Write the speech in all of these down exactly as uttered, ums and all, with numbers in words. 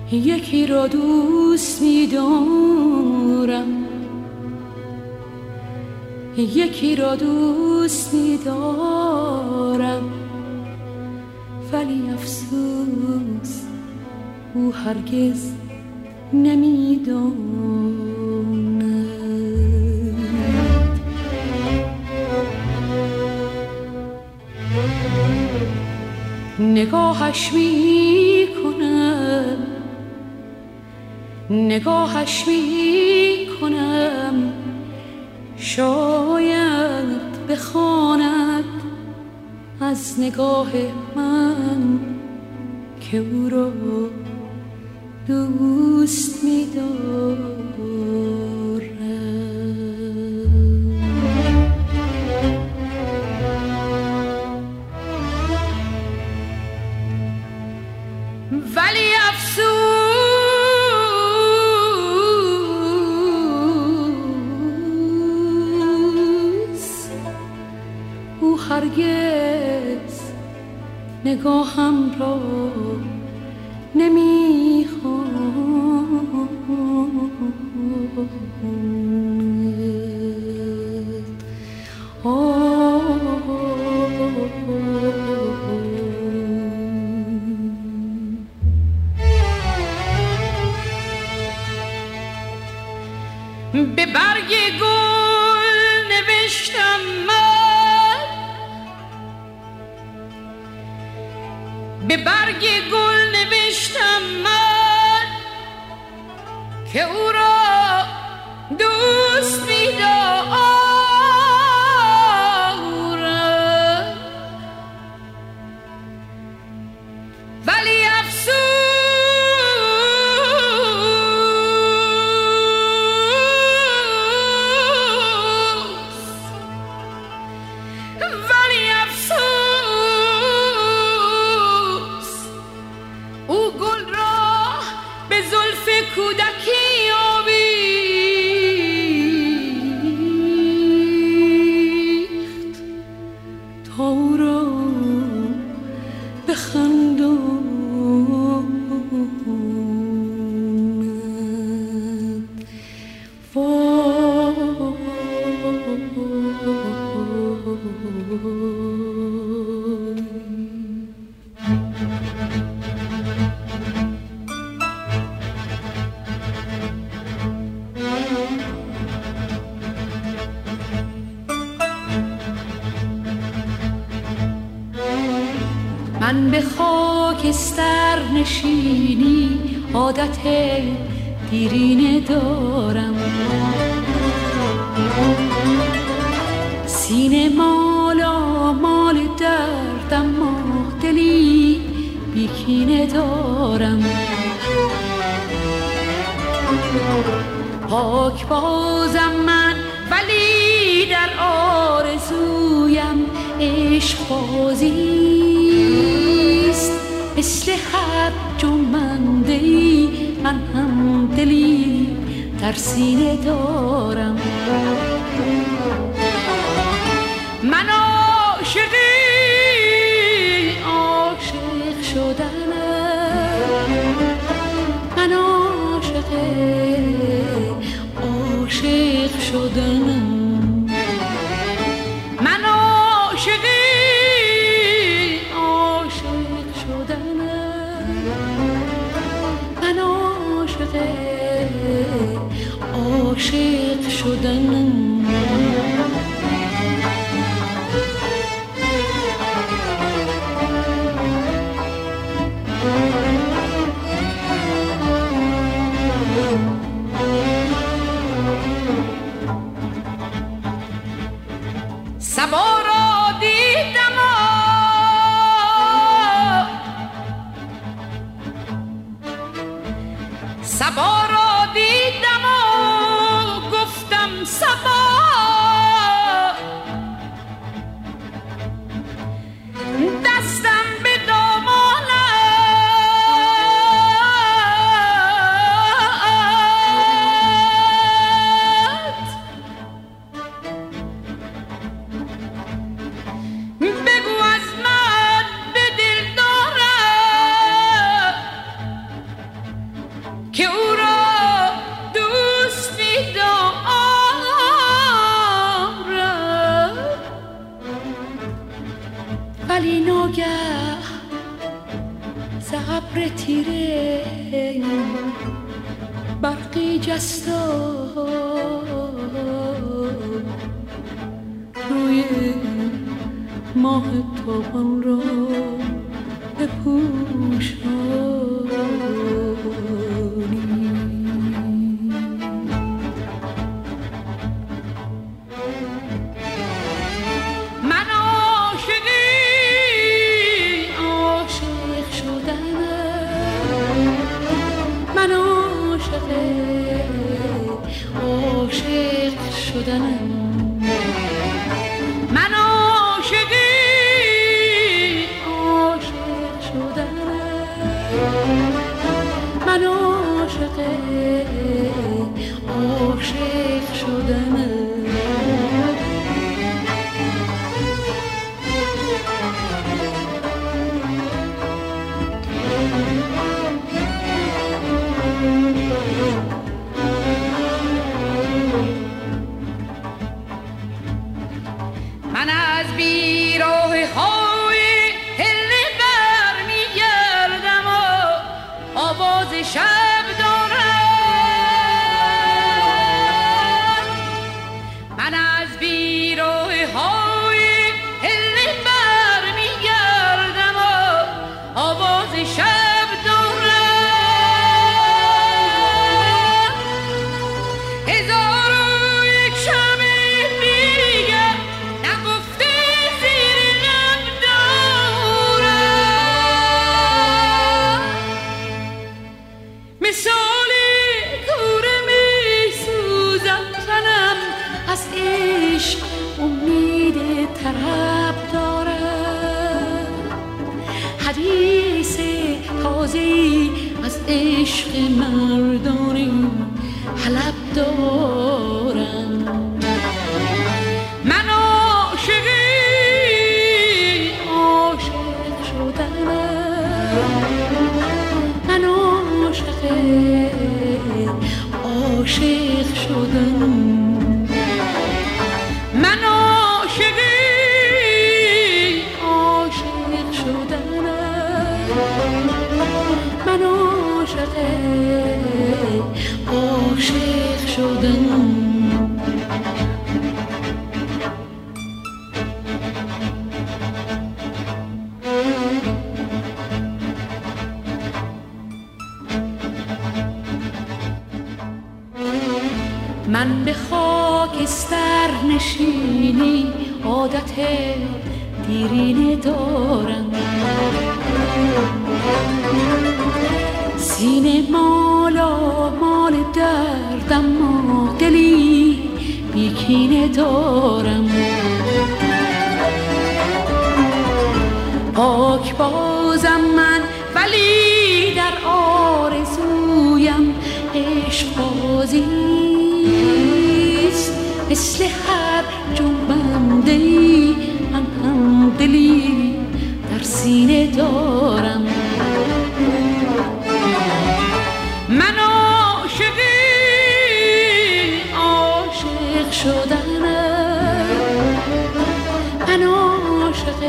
یکی را دوست می‌دارم، یکی را دوست می‌دارم، ولی افسوس او هرگز نمی‌داند. نگاهش می‌کنم، نگاهش می‌کنم، شاید بخواند از نگاه من که او را دوست می‌دارم. ولی افسوس او هرگز نگاهم را نمی‌خواند. به برگ گل نوشتم من، به برگ گل نوشتم من که او را دوست می‌دارم، ولی افسوس کودکی آویخت تا او را بخنداند. من به خاکستر نشینی عادت دیرینه دارم، سینه مالا مال دردم، ما دلی بیکینه دارم. پاک بازم من ولی در آرزویم عشق بازیست، مثل هر جنبنده‌ای من هم دلی در سینه دارم. من عاشقی عاشق شدنم، من عاشق عاشق شدنم، من عاشقی عاشق شدنم، من عاشق عاشق شدنم. صبا را دیدم صبا را دیدم و گفتم صبا، دستم به دامانت، بگو از من به دل دارم که او را دوست می‌دارم، ولی ناگه ز ابر تیره برقی جست و روی ماه تابان را بپوشانی. من عاشقی عاشق شدنم، من عاشق عاشق شدنم، من عاشقی عاشق شدنم، من عاشق عاشق شدنم. من از بیراه های هله برمیگردم و آواز شب دارم، من از بیراه های هله برمیگردم و آواز شب دارم. هزار و یک شمع دیگر نگفته زیر لب دارم، مثال کوره می سوزم تنم از عشق امید طرب دارم، حدیث تازه‌ای از عشق مردانی حلب دارم. من عاشقی عاشق شدنم، من عاشق عاشق شدنم، من عاشقی عاشق شدنم، من عاشق عاشق شدنم. من به خاکستر نشینی عادت دیرینه دارم، سینه مالا مال دردم و دلی بیکینه دارم، پاک بازم من ولی در آرزویم عشق بازیست، مثل هر جنبنده‌ای من هم دلی در سینه دارم. من عاشقی عاشق شدنم، من عاشق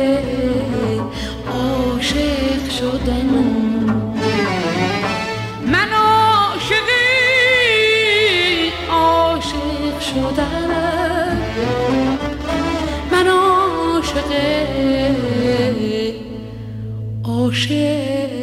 عاشق شدنم، من عاشقی عاشق شدنم، من عاشق عاشق